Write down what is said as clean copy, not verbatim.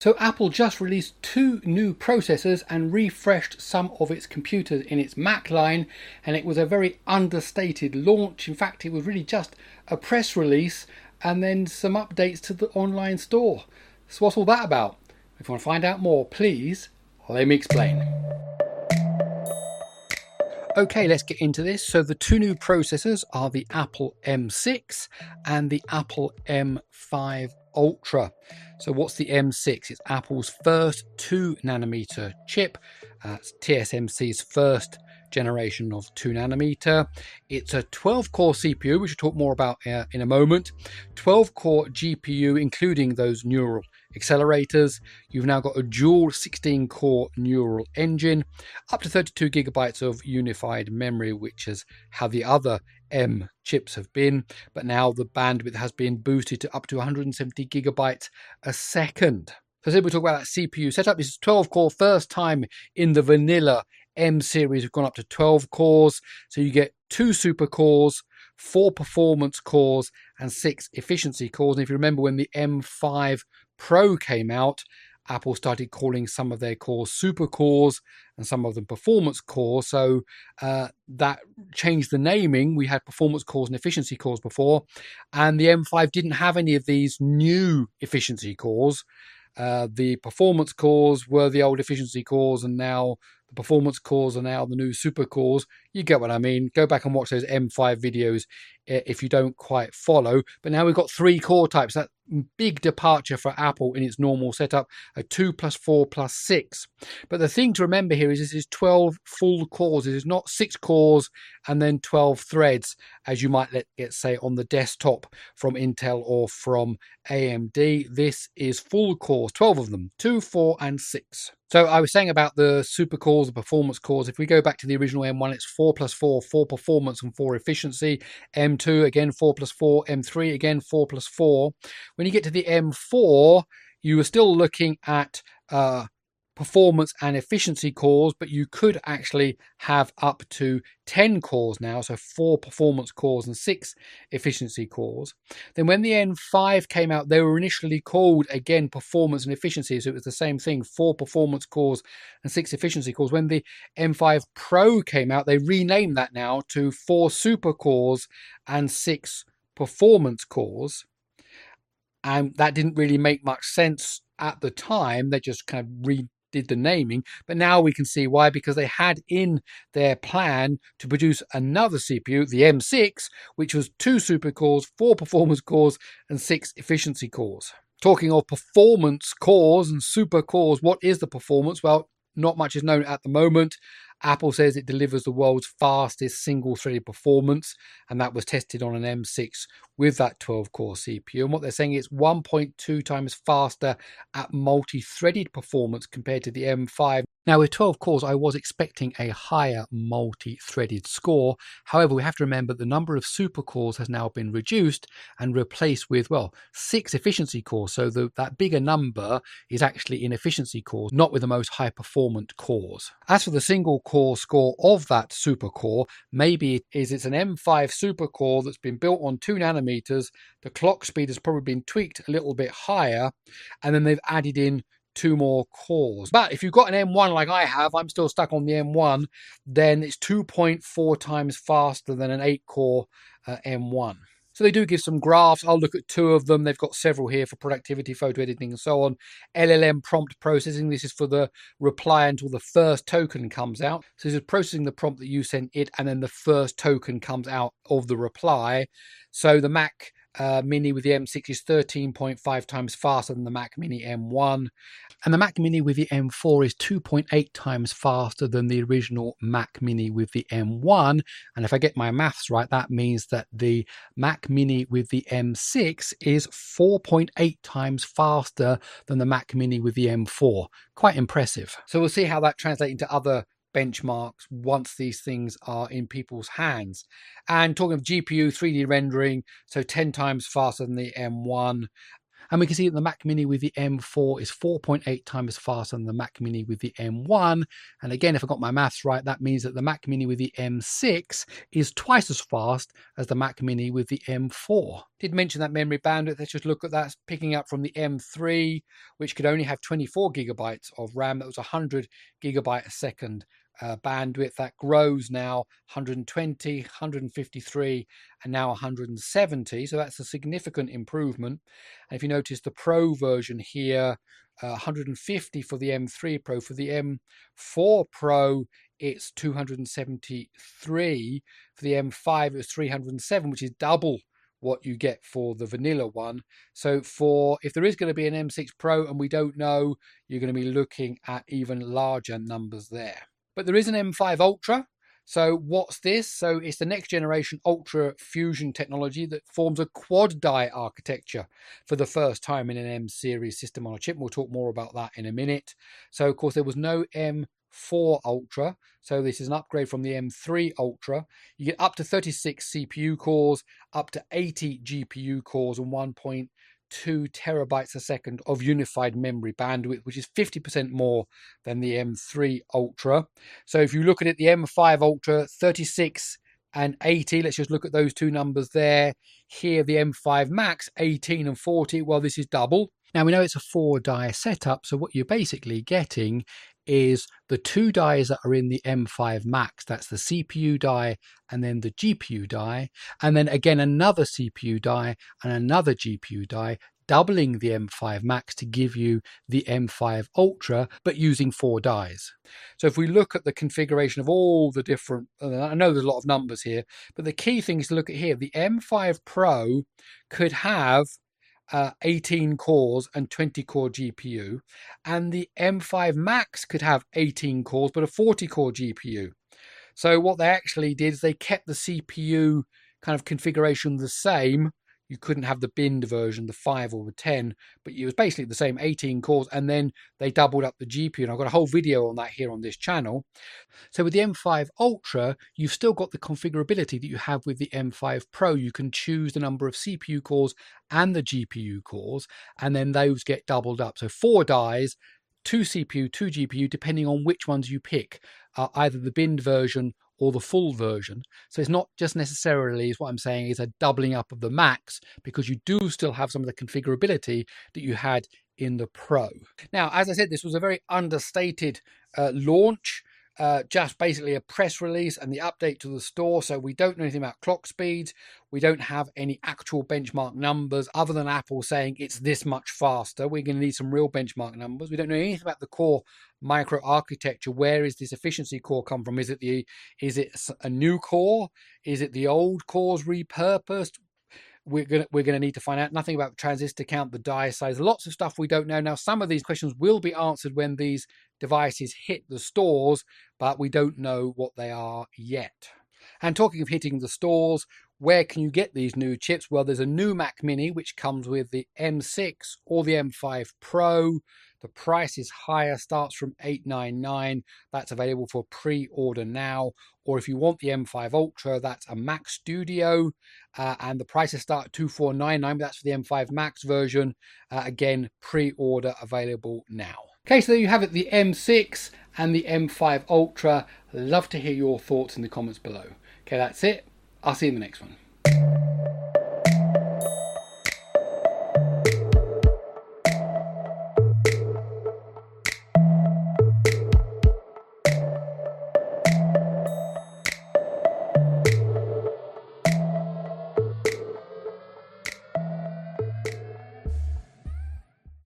So Apple just released two new processors and refreshed some of its computers in its Mac line, and it was a very understated launch. In fact, it was really just a press release and then some updates to the online store. So what's all that about? If you want to find out more, please let me explain. Okay, let's get into this. So the two new processors are the Apple M6 and the Apple M5 Ultra. So what's the M6? It's Apple's first 2nm chip. It's TSMC's first generation of 2nm. It's a 12-core CPU, which we'll talk more about in a moment. 12-core GPU, including those neural accelerators. You've now got a dual 16-core neural engine, up to 32 gigabytes of unified memory, which is how the other M chips have been, but now the bandwidth has been boosted to up to 170 gigabytes a second. So we'll talk about that CPU setup. This is 12-core, first time in the vanilla M series. We've gone up to 12 cores, so you get 2 super cores, 4 performance cores, and 6 efficiency cores. And if you remember, when the M5 Pro came out, Apple started calling some of their cores super cores and some of them performance cores. So that changed the naming. We had performance cores and efficiency cores before, and the M5 didn't have any of these new efficiency cores. The performance cores were the old efficiency cores, and now the performance cores are now the new super cores. You get what I mean. Go back and watch those M5 videos if you don't quite follow. But now we've got 3 core types. That big departure for Apple in its normal setup, a 2 plus 4 plus 6. But the thing to remember here is this is 12 full cores. It is not 6 cores and then 12 threads, as you might get say on the desktop from Intel or from AMD. This is full cores, 12 of them, 2, 4 and 6. So I was saying about the super cores, the performance cores. If we go back to the original M1, it's 4 plus 4, 4 performance and 4 efficiency. M2, again, 4 plus 4. M3, again, 4 plus 4. When you get to the M4, you are still looking at performance and efficiency cores, but you could actually have up to 10 cores now, so 4 performance cores and 6 efficiency cores. Then when the M5 came out, they were initially called, again, performance and efficiency, so it was the same thing, 4 performance cores and 6 efficiency cores. When the M5 Pro came out, they renamed that now to 4 super cores and 6 performance cores. And that didn't really make much sense at the time. They just kind of redid the naming, but now we can see why, because they had in their plan to produce another CPU, the M6, which was 2 super cores, 4 performance cores, and 6 efficiency cores. Talking of performance cores and super cores, what is the performance? Well, not much is known at the moment. Apple says it delivers the world's fastest single-threaded performance, and that was tested on an M6 with that 12-core CPU. And what they're saying is 1.2 times faster at multi-threaded performance compared to the M5. Now, with 12 cores, I was expecting a higher multi-threaded score. However, we have to remember the number of super cores has now been reduced and replaced with, well, 6 efficiency cores. So that bigger number is actually in efficiency cores, not with the most high-performant cores. As for the single core score of that super core, maybe it's an M5 super core that's been built on 2 nanometers. The clock speed has probably been tweaked a little bit higher, and then they've added in 2 more cores. But if you've got an M1 like I have, I'm still stuck on the M1, then it's 2.4 times faster than an 8-core M1. So they do give some graphs. I'll look at 2 of them. They've got several here for productivity, photo editing, and so on. LLM prompt processing. This is for the reply until the first token comes out. So this is processing the prompt that you sent it, and then the first token comes out of the reply. So the Mac Mini with the M6 is 13.5 times faster than the Mac Mini M1, and the Mac Mini with the M4 is 2.8 times faster than the original Mac Mini with the M1. And if I get my maths right, that means that the Mac Mini with the M6 is 4.8 times faster than the Mac Mini with the M4. Quite impressive. So we'll see how that translates into other benchmarks once these things are in people's hands. And talking of GPU 3D rendering, so 10 times faster than the M1. And we can see that the Mac Mini with the M4 is 4.8 times faster than the Mac Mini with the M1. And again, if I got my maths right, that means that the Mac Mini with the M6 is twice as fast as the Mac Mini with the M4. Did mention that memory bandwidth. Let's just look at that, picking up from the M3, which could only have 24 gigabytes of RAM. That was 100 gigabyte a second bandwidth. That grows now 120, 153, and now 170. So that's a significant improvement. And if you notice the Pro version here, 150 for the M3 Pro. For the M4 Pro, it's 273. For the M5, it's 307, which is double what you get for the vanilla one. So if there is going to be an M6 Pro and we don't know, you're going to be looking at even larger numbers there. But there is an M5 Ultra. So what's this? So it's the next generation Ultra Fusion technology that forms a quad die architecture for the first time in an M series system on a chip. We'll talk more about that in a minute. So of course there was no M4 Ultra. So this is an upgrade from the M3 Ultra. You get up to 36 CPU cores, up to 80 GPU cores, and 1.2 terabytes a second of unified memory bandwidth, which is 50% more than the M3 Ultra. So if you look at it, the M5 Ultra, 36 and 80, let's just look at those two numbers there. Here, the M5 Max, 18 and 40, well, this is double. Now, we know it's a 4-die setup, so what you're basically getting is the 2 dies that are in the M5 Max. That's the CPU die and then the GPU die, and then again another CPU die and another GPU die, doubling the M5 Max to give you the M5 Ultra, but using 4 dies. So if we look at the configuration of all the different, I know there's a lot of numbers here, but the key thing is to look at here. The M5 Pro could have 18 cores and 20 core GPU, and the M5 Max could have 18 cores but a 40 core GPU. So what they actually did is they kept the CPU kind of configuration the same. You couldn't have the binned version, the 5 or the 10, but it was basically the same 18 cores, and then they doubled up the GPU, and I've got a whole video on that here on this channel. So with the M5 Ultra, you've still got the configurability that you have with the M5 Pro. You can choose the number of CPU cores and the GPU cores, and then those get doubled up. So 4 dies, 2 CPU, 2 GPU, depending on which ones you pick, either the binned version or the full version. So it's not just necessarily, is what I'm saying, is a doubling up of the Max, because you do still have some of the configurability that you had in the Pro. Now, as I said, this was a very understated launch. Just basically a press release and the update to the store. So we don't know anything about clock speeds. We don't have any actual benchmark numbers other than Apple saying it's this much faster. We're going to need some real benchmark numbers. We don't know anything about the core microarchitecture. Where is this efficiency core come from? Is it a new core? Is it the old cores repurposed? We're gonna need to find out. Nothing about the transistor count, the die size, lots of stuff we don't know. Now, some of these questions will be answered when these devices hit the stores, but we don't know what they are yet. And talking of hitting the stores, where can you get these new chips? Well, there's a new Mac Mini, which comes with the M6 or the M5 Pro. The price is higher, starts from $899. That's available for pre-order now. Or if you want the M5 Ultra, that's a Mac Studio. And the prices start at $2499. That's for the M5 Max version. Again, pre-order available now. Okay, so there you have it, the M6 and the M5 Ultra. Love to hear your thoughts in the comments below. Okay, that's it. I'll see you in the next one.